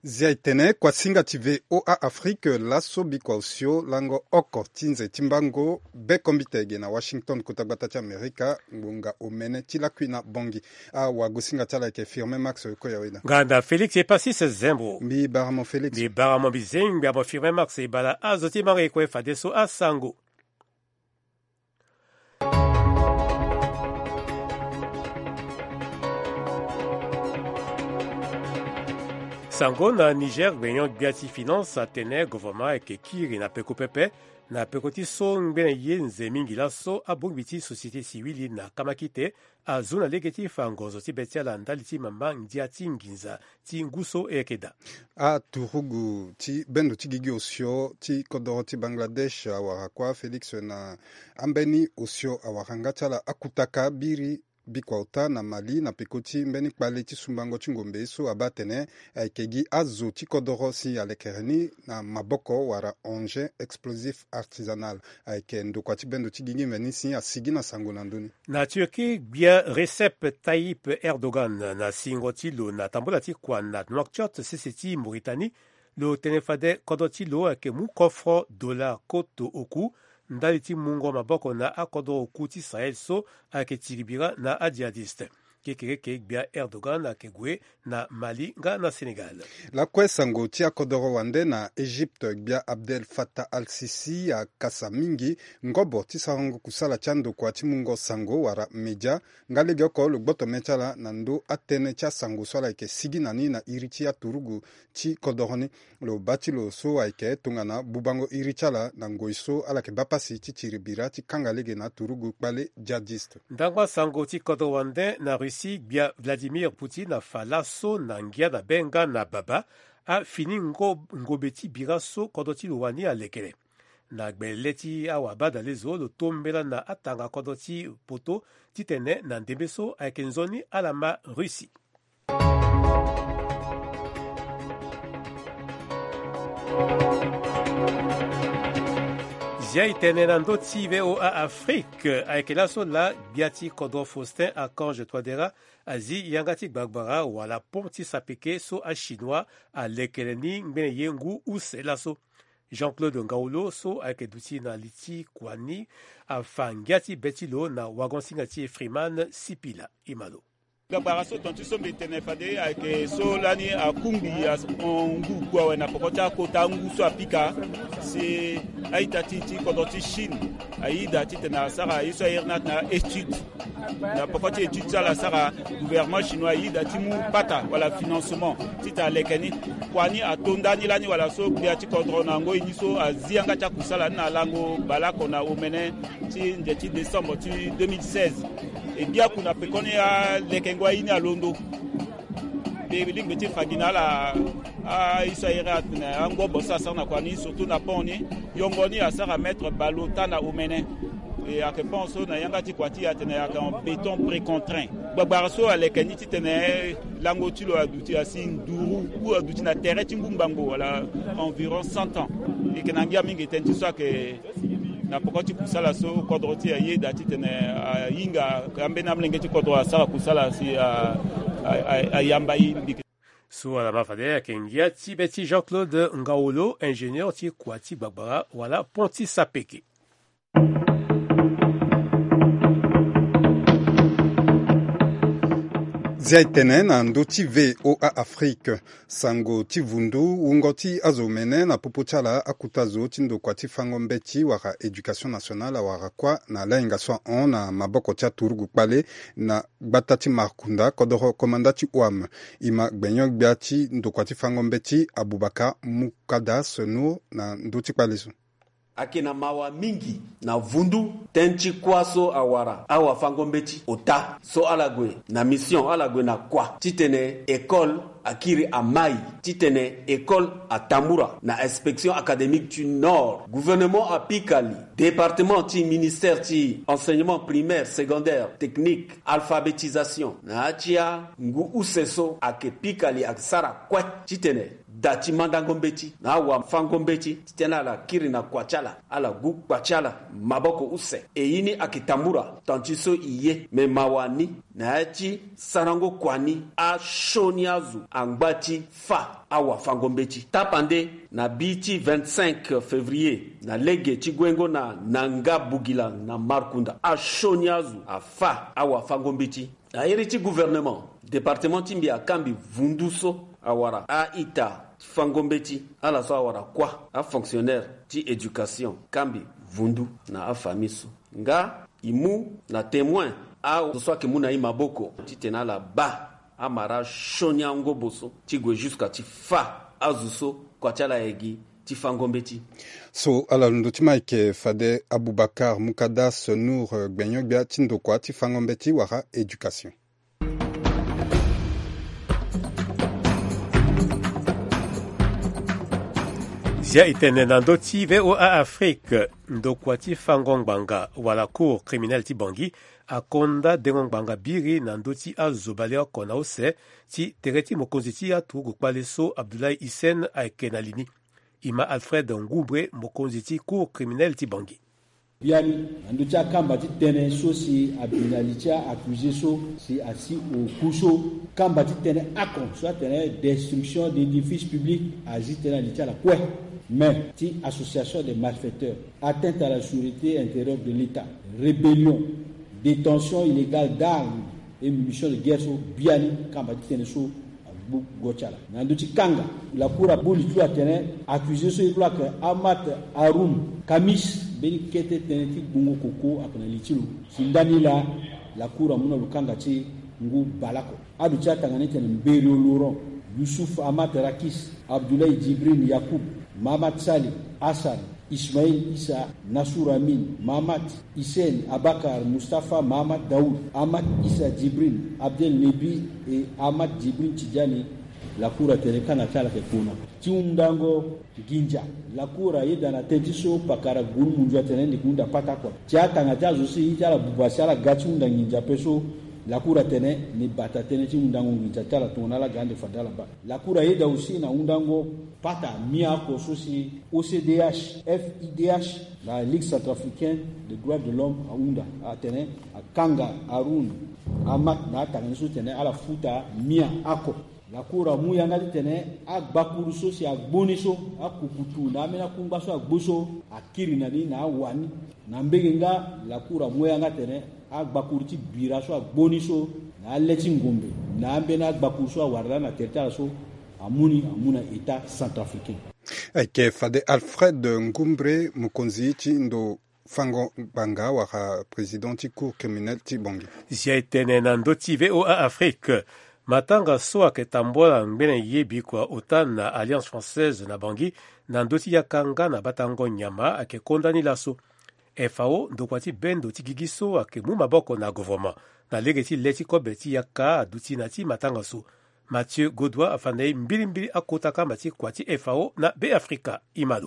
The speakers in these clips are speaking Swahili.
Ziaitene kwa singa tive OA Afrique laso bikwa usio lango oko tinze timbango bekombitege na Washington kutabata cha Amerika ngunga omene chila kwina bongi wa gusinga chala ke firme Max ko yawida nganda Felix e pasi se zembo mbi baramo Felix mbi baramo bizeng mbi abo firme Max e bala azoti mare ko fadeso asango sango na Niger gbenyon biati finance atene gouvernement eke kiri na peko pepe na pekoti so ngbene ye nze mingi laso abongbiti société civile na kamakite azuna legeti fangozo ti betia ndali ti mamba ndia ti nginza ti nguso ekeda a turugu ti bendo ti gigi osio ti kodoro ti Bangladesh awara kwa Felix na ambeni osio awaranga tala akutaka biri bikwauta na Mali na pekoti mbeni kpale ti sumbango ti ngombe so abatene kegi azo ti kodoro si alekereni na maboko wara engin explosif artisanal ayeke ndokua ti bendo ti gigi mbeni si asigi na sango na ndöni na Turquie gbia Recep Tayyip Erdogan na singo ti lo na tambola ti kuan na Nouakchott sese ti Mauritanie lo tene fade kodro ti lo ayeke mu kofro dollar koto oku ndali ti mungo maboko na akodo oku ti Sahel so ayeke tiribira na ajihadiste kekere ke gbia Erdogan ayeke gue na Mali nga na Sénégal lakue sango ti akodoro wande na Égypte gbia Abdel Fattah al-Sisi akasa mingi ngobo ti sarango kusala ti andokua ti mungo sango wara media nga lege oko lo gboto me ti ala na ndö atënë ti asango so ala yeke sigi na ni na iri ti aturugu ti kodoro ni lo ba ti lo so ayeke tongana bubango iri ti ala na ngoi so ala yeke ba pasi ti tiribira ti kanga lege na aturugu kpale jihadiste ndangba sango ti kodro wande na Russie gbia Vladimir Poutine afala so na ngia na benga na baba afini ngobe ti bira so kodro ti lo wani alekele na gbele ti awabada le zo lo tombela na atanga kodro ti poto ti tene na ndembe so ayeke nzoni ala ma Russie zia e tene na ndö ti VOA Afrique ayeke laso la gbia ti kodro Faustin Archange Touadéra azi yanga ti gbagbara wala pont ti sapeke so achinois alekele ni ngbene ye ngu use laso Jean-Claude Ngaulo so ayeke duti na li ti kuani afa ngia ti be ti lo na wagonsinga ti Freeman Sipila i malo gbagbara so tonti so mbi tene fade ayeke so lani akungbi ngu kue awe na poko ti akota ngu so apika si aita ti kodro ti Chine aida ti tene asara aye so airi na ti na étude na poko ti étude ti ala sara gouvernement chinois aida ti mu pata wala financement ti ta aleke ni kuani atondani lani wala so gbia ti kodro na ngoi ni so azi yanga ti akusala ni na lango balako na omene ti nze ti décembre ti 2016 e bia kuna pekoni aleke ngoi ini alondo be lingbe ti fagina ala iso airi atene angobo so asara na kuani surtout na pont ni yongo ni asara mettre balota na omene et à quel point on a yanga ti kwati atene ya en béton précontraint gbagbara so aleke ni ti tene lango ti lo aduti asi nduru ou aduti na terre ti ngumbango wala environ 100 ans et que na ngia mingi tene ti so ayeke na poko ti kusala so kodro ti ayeda ti tene ayinga ambeni amlenge ti kodro asara kusala si ayamba ye mbike so ala mafade ayeke ngia ti be ti Jean-Claude Ngaulo ingénieur ti kua ti gbagbara wala pont ti sapeke zia tene na ndö ti VOA Afrique sango ti vundu wungo ti azo mene na popo ti ala akuta zo ti ndokua ti fangombe ti wara éducation nationale awara kuâ na alahinga so ahon na maboko ti aturugu kpale na gbata ti markunda kodro komanda ti ouam e ma gbenyo gbia ti ndokua ti fangombe ti Abubakar Mukadas no na ndö ti kpale so ayeke na mawa mingi na vundu tënë ti kuâ so awara awafangombe ti ota so ala gue na mission ala gue na kuâ ti tene école akiri amai ti tene école atamura na inspection académique du nord gouvernement apikali département ti ministère ti enseignement primaire secondaire technique alphabétisation na atia ngu use so ayeke pikali ayeke sara kue ti tene dati mandango mbeti na awa fango mbeti titena ala kiri na kwachala ala gu kwachala maboko use eyini akitambura tantiso iye me mawani na achi sarango kwani a shoniazu angbati fa awa fango mbeti tapande na biti 25 février na lege chigwengo na nanga bugila na markunda a shoniazu a fa awa fango mbeti a iriti gouvernement département timbi akambi vunduso awara a ita fangombeti ala so awara kwa a fonctionnaire ti éducation kambi vundu na a famiso nga imu na témoin a so ke muna imaboko ti tenala ba amara shonya ngoboso ti gwe jusqu'à ti fa azuso kwa tala egi ti fangombeti so ala lundo ti maike fade Abubakar Mukadas Nour gbenyogba ti ndokwa ti fangombeti wara éducation. Zia itene na ndoti VOA Afrique ndokwa ti fangongbanga wala cour criminel ti Bangui akonda dengongbanga biri na ndoti azobale oko na ose ti tere ti mokonzi ti atu gu kpale so Abdoulaye Hissène ayeke na lini ima Alfred Ngoubre mokonzi ti cour criminel ti Bangui. Biani ndoti akamba ti tene so si abinali ti accusé so si asi au kuso kamba ti tene akon so tene destruction d'édifices publics azi tene li ti ala kwe mais ti association des malfaiteurs, atteinte à la sécurité intérieure de l'État, rébellion, détention illégale d'armes et munitions de guerre so biani kamba ti tene so gochala nanduti kanga la cour a boli tu atene accusé so ikla que Amat Haroun Kamis beni kete tene ti bungo koko akana litilo sindani la cour amuna lukanga ti ngu balako adu cha tangani tene mberi Laurent Youssouf Amat Rakis Abdoulaye Djibril Yacoub Mamat Sali Hassan Ismail Issa Nassour Amin Mamat Hissène Abakar Mustafa Mamat Daoud Amat Issa Djibril Abdel Nebi et Amat Djibril Tidjani la cour a tereka na tala ke kuna tiundango ginja la cour a yeda na tentiso pakara guru munjwa tene ni kunda pata kwa tiata ngata zo si tala bubasala gati unda ginja peso la cour a tene ni bata tene tiundango ginja tala tona la grande fadala ba la cour a yeda aussi na undango pata mia ko sosi OCDH FIDH la Ligue centrafricaine des droits de l'homme a unda a tene a Kanga Haroun Amat na tangani so tene ala futa mia ako la cour muyanga tene agbakuru so si agboniso akukutu na mena kumbaso agboso akiri nani na wani na mbegenga la cour muyanga tene agbakuru ti biraso agboniso na leti ngombe na mbena agbakuru so warla na territoire so amuna état centrafricain eke fade Alfred Ngoubre mokonzi ti ndo fango banga waka président ti cour criminel ti Bangui zia itene na ndoti VOA Afrique matanga so ayeke tambola ngbene yebi kua ota na Alliance Française na Bangui na ndoti ya kanga na batango nyama ayeke kondani laso FAO ndokua ti bendo ti gigi so ayeke mu maboko na gouvernement na lege ti le ti kobe ti yaka aduti na ti matanga so Mathieu Godoy afanda ye mbilimbili akota kamba ti kua ti FAO na Beafrika imalo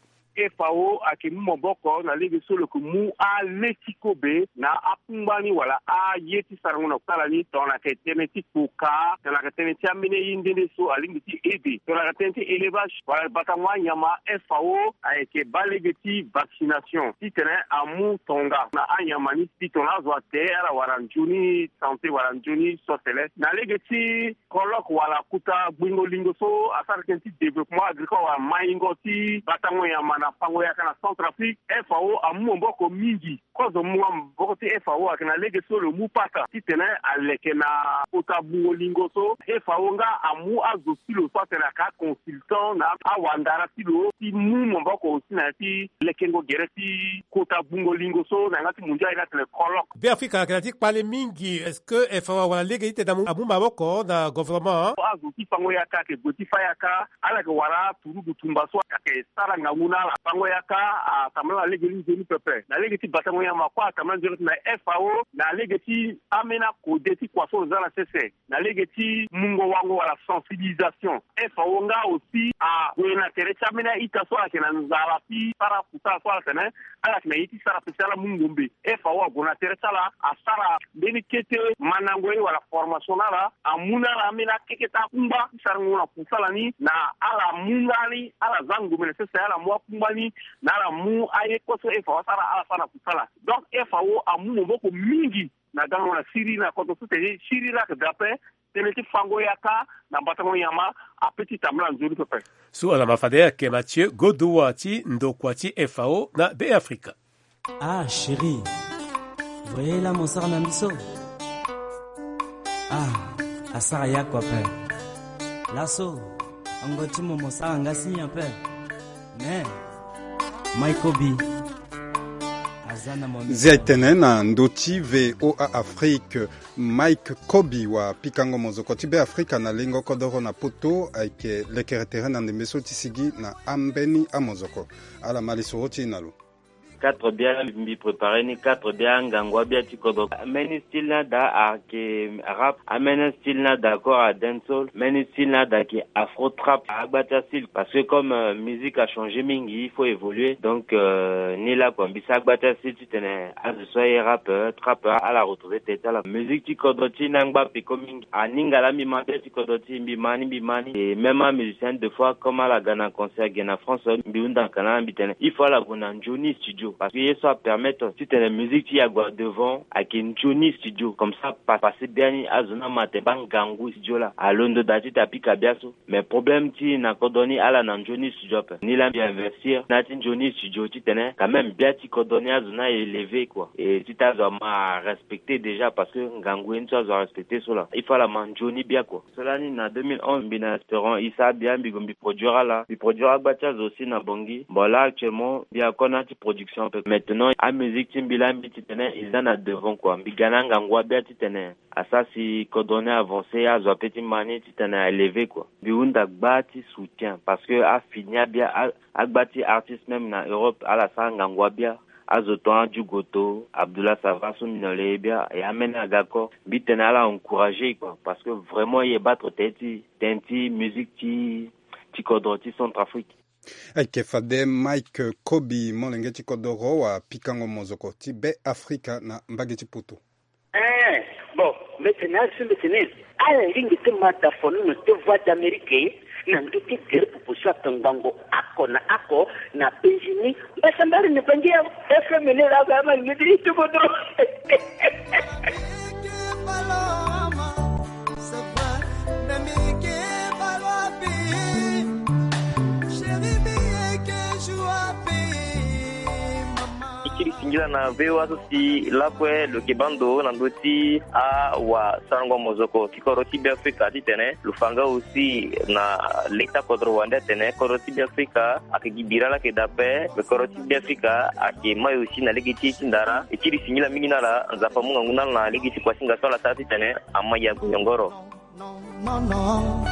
FAO ayeke mu maboko na lege so loko mu ale ti kobe na akumbani wala aye ti sarango na kutala ni tongana yeke tënë ti kpoka tongana yeke tënë ti ambeni ye ndende so alingbi ti ede tongana yeke tënë ti élevage wala batango anyama FAO ayeke ba lege ti vaccination ti tene amu tonga na anyama ni ti tongana azo ate ala wara nzoni santé wala nzoni sosele na lege ti colloque wala kuta gbingolingo so asara tënë ti développement agricole wala maingo ti batango nyama na pango yaka na Centrafrique FAO amu mboko mingi kozo mu mboko ti FAO akena lege so le mu pata ti tene aleke na kota bungolingo so FAO nga amu azo silo so tena ka consultant na awandara silo ti mu mboko aussi na ti lekengo gere ti kota bungolingo so na ngati munja ina tele colloque Beafrika akena ti kpale mingi est-ce que FAO wala lege ite na amu maboko na gouvernement azo ti pango yaka ke goti fa yaka ala ke wara turugu tumba so ke sara nganguna kusala pango yaka tamala legeli zoni pepe na legeti batango ya makwa tamala zoni na FAO na legeti amena kodeti kwa so zala CC na legeti mungo wango wala sensibilisation FAO nga aussi a wena terecha amena itaso akena nzala pi para kusala so akena ala kina iti sara pesala mungombe FAO agona terecha la asara beni kete manangwe wala formation la amuna la amena keketa kumba sarangona kusala ni na ala mungani ala zangu mene sesa ala mwa kumbani na ala mu aye koso FAO sara ala sana kusala donc FAO amu mboko mingi na gango na siri na koto sute siri la kedape teneti fango yaka na batango yama a petit tamla nzuri pepe su ala mafadea ke Mathieu Godouati ndokwati FAO na Be Africa. Ah chérie, voyez là mon sœur Nambiso. Ah, asara yako pe. Lasso, angoti momo sa ngasi pe. Mais Michael B. Ziaitene na ndoti VOA Afrique Mike Kobi wa pikango mozokoti Be Africa na lingo kodoro na poto aike lekeretere na ndemeso tisigi na ambeni amozoko ala malisoroti nalo 4 bien mbi préparé ni 4 bien ngangwa bien tikodo meni style na da ake rap amena style na d'accord à dancehall meni style na da ki afro trap agbata style parce que comme musique a changé mingi il faut évoluer donc ni la quoi bisa agbata style tene azoye rappeur trapper à la retrouver tête la musique tikodo tinangba piko mingi aninga la mi mande tikodo timbi mani et même un musicien de fois comme à la Ghana concert Ghana France biunda kana bitene il faut la gona Johnny studio parce que ça permet si tu as la musique qui a devant avec une Johnny studio comme ça passer bien à zona matebang gangu studio là à Londres dati tapi kabiaso mais problème ti na kodoni ala na Johnny studio ni la bien investir na tin Johnny studio tu tenais quand même bien ti kodoni à zona élevé quoi et tu t'as vraiment respecter déjà parce que gangu tu as respecter cela il faut la man Johnny bien quoi cela ni na 2011 bina espérant Issa bien bigombi produira là il produira Batiaz aussi na Bongi bon là actuellement bien qu'on ti production maintenant à musique timbila mbititene ils en a devant quoi mbigana ngangwa bia titene asa si kodone avancé à zo petit mani titene élevé quoi biunda gbati soutien parce que a fini bien agbati artiste même na Europe à la sa ngangwa bia azotoan du goto Abdullah Savaso minole bia et amène à gako bitene ala encourager quoi parce que vraiment il battre tenti musique ti kodoti Centrafrique. Eke fade Mike Kobi molengeti kodoro wa pikango mozoko ti Be Africa na mbageti puto. Bon, maintenant ala lingi te mata fonu te voix d'Amérique na nduti kere pupushwa tangango ako na penjini basambari ni pangia FM ne la gama ngidi tu kodoro. Sinjila na VOA aussi lapwe le kibando na ndoti a wa sango mozoko tikoroti Be Africa titene lufanga aussi na leta kodro wande tene koroti Be Africa akigibira la kedape koroti Be Africa akima aussi na legiti tindara ikiri sinjila mingi na la nzafa munga nguna na legiti kwa singa sola tati tene amaya kunyongoro no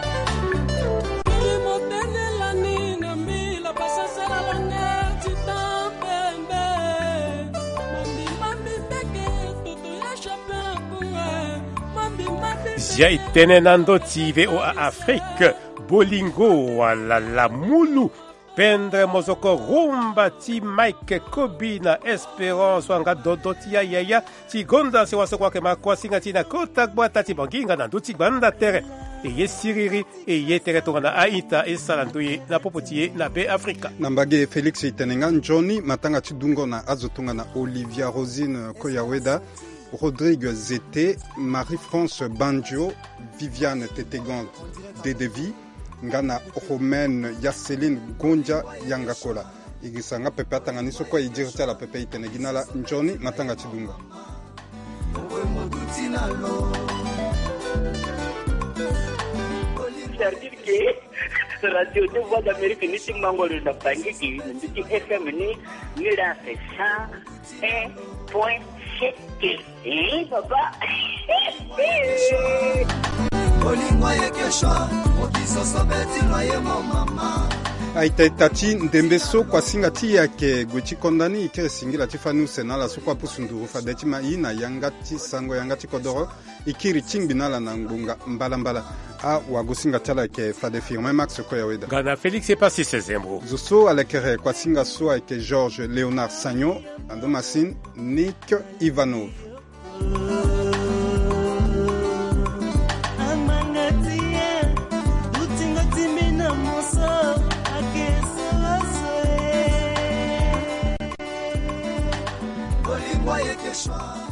Zia itene nando ti VOA Afrique bolingo wala la mulu pendre mozoko rumba ti Mike Kobi na Esperance wanga dodo ti ya ti gonda se waso kwa ke makwa singa ti na kota gbata ti banginga na nduti banda tere e ye siriri e ye tere to na aita e salandoye na popotie na Be Africa nambage Felix itenenga Johnny matanga ti dungo na azotunga na Olivia Rosine Koyaweda Rodrigue Zete, Marie-France Banjo, Viviane Tetegan Dedevi, Ngana Romaine Yaseline Gonja Yangakola. Igisanga pepe atangani soko idirita la pepe itenegina la Njoni matanga tidunga. C'est-à-dire que Radio de Voix d'Amérique ni timangolo na pangiki ndi FM ni la c'est ça point papa Olingwa yekesha okiso sobeti loye mama Aitati ndembeso kwa singati yake gwechi kondani ikere singira tifanu senala sukwa pusunduru fadeti maina yangati sango yangati kodoro ikiri chingbinala na ngunga mbala a wagusinga tala ke fade firme max ko yaweda Gana Félix et Passi Sezembro Zuso alekere kwa singa so avec Georges Léonard Sagnon Andomasin Nick Ivanov Voyez que